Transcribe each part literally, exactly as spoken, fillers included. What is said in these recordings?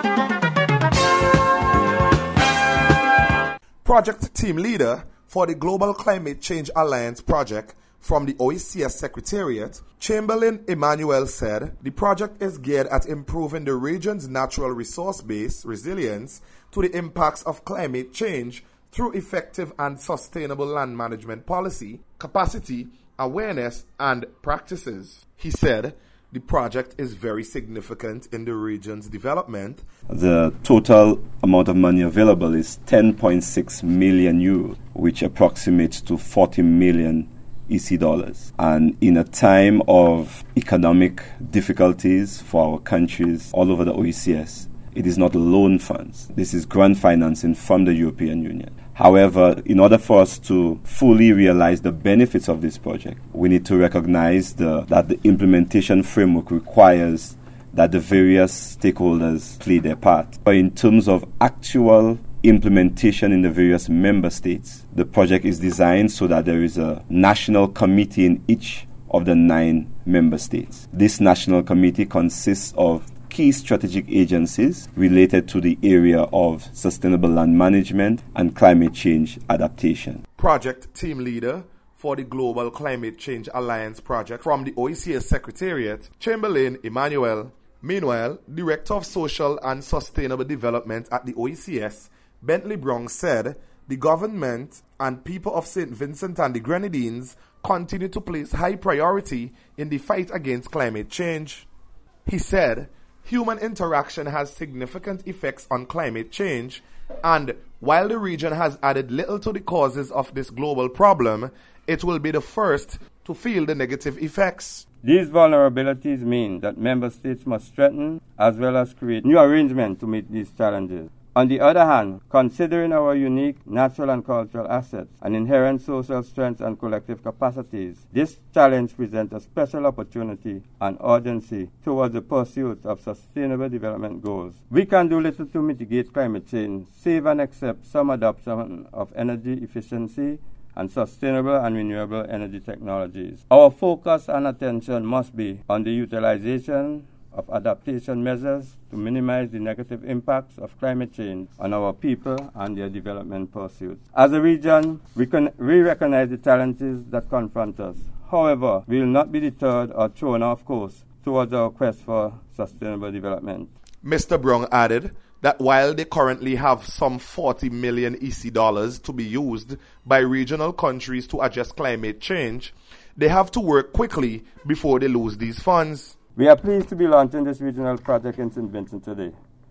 Project team leader for the Global Climate Change Alliance project from the O E C S Secretariat, Chamberlain Emmanuel said the project is geared at improving the region's natural resource base resilience to the impacts of climate change through effective and sustainable land management policy, capacity, awareness, and practices. He said the project is very significant in the region's development. The total amount of money available is ten point six million euros, which approximates to forty million E C dollars. And in a time of economic difficulties for our countries all over the O E C S, it is not loan funds. This is grant financing from the European Union. However, in order for us to fully realize the benefits of this project, we need to recognize the, that the implementation framework requires that the various stakeholders play their part. But in terms of actual implementation in the various member states, the project is designed so that there is a national committee in each of the nine member states. This national committee consists of key strategic agencies related to the area of sustainable land management and climate change adaptation. Project team leader for the Global Climate Change Alliance project from the O E C S Secretariat, Chamberlain Emmanuel. Meanwhile, Director of Social and Sustainable Development at the O E C S, Bentley Brown, said the government and people of Saint Vincent and the Grenadines continue to place high priority in the fight against climate change. He said human interaction has significant effects on climate change, and while the region has added little to the causes of this global problem, it will be the first to feel the negative effects. These vulnerabilities mean that member states must strengthen as well as create new arrangements to meet these challenges. On the other hand, considering our unique natural and cultural assets and inherent social strengths and collective capacities, this challenge presents a special opportunity and urgency towards the pursuit of sustainable development goals. We can do little to mitigate climate change, save and accept some adoption of energy efficiency and sustainable and renewable energy technologies. Our focus and attention must be on the utilization of adaptation measures to minimize the negative impacts of climate change on our people and their development pursuits. As a region, we, can, we recognize the challenges that confront us. However, we will not be deterred or thrown off course towards our quest for sustainable development. Mister Brown added that while they currently have some forty million E C dollars to be used by regional countries to address climate change, they have to work quickly before they lose these funds. We are pleased to be launching this regional project in Saint Vincent today.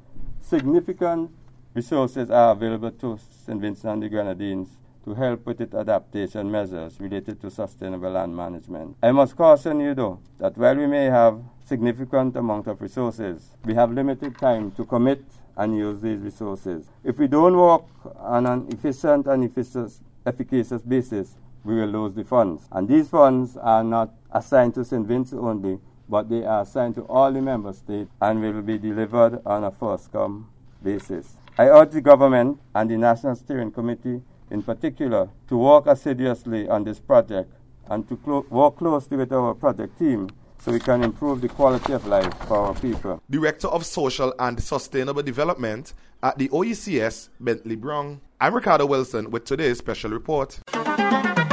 Significant resources are available to Saint Vincent and the Grenadines to help with its adaptation measures related to sustainable land management. I must caution you, though, that while we may have significant amount of resources, we have limited time to commit and use these resources. If we don't work on an efficient and efficacious basis, we will lose the funds. And these funds are not assigned to Saint Vincent only, but they are assigned to all the member states and will be delivered on a first-come basis. I urge the government and the National Steering Committee in particular to work assiduously on this project and to clo- work closely with our project team so we can improve the quality of life for our people. Director of Social and Sustainable Development at the O E C S, Bentley Brown. I'm Ricardo Wilson with today's special report.